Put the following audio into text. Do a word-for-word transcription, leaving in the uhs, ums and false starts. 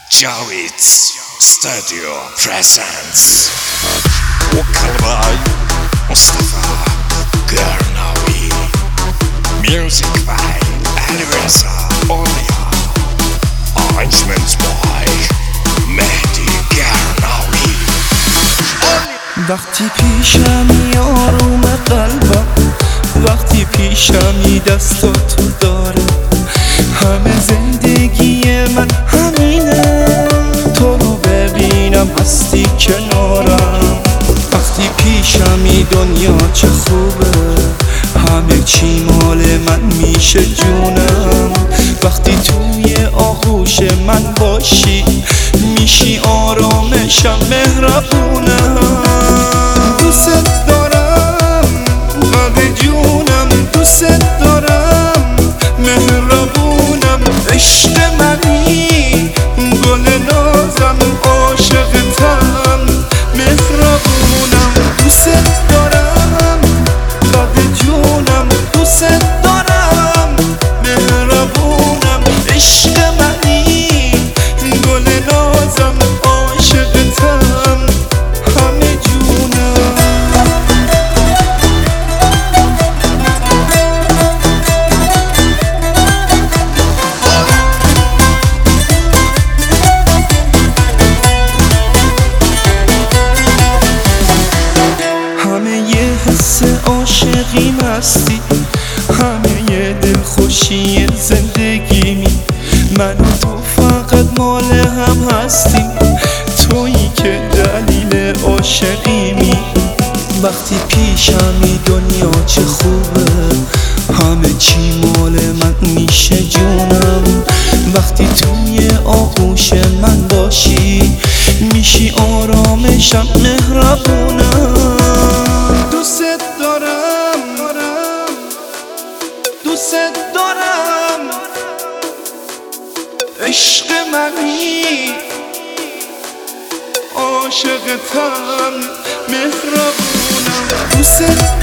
Javits Studio presents Okalbay Mustafa Garnawi. Music by Alireza Olia. Arrangements by Mehdi Garnawi. وقتی پیشمی آروم قلبم، وقتی پیشمی دستاتو داره، همه زندگی من همینه، تو رو ببینم هستی کنارم. وقتی پیشمی دنیا چه خوبه، همه چی مال من میشه جونم. وقتی توی آغوش من باشی، میشی آرامشم، مهربونم. دوست دارم قلب جونم، دوست دارم مهربونم. عشق منی گل نازم، عاشقتم مهربونم. دوست دارم قلب جونم، دوست دارم مهربونم. عشق منی گل نازم، عاشقتم همه جونم. همه یه حس عاشقی مستی، همه یه دلخوشی زندگی می. من و تو فقط مال هم هستیم، تویی که دلیل عاشقی می. وقتی پیشمی دنیا چه خوبه، همه چی مال من میشه جونم. وقتی توی آغوش من باشی، میشی آرامشم، مهربونم. دوست دارم دوست دارم عشق منی، عاشقتم مهربونم. دوست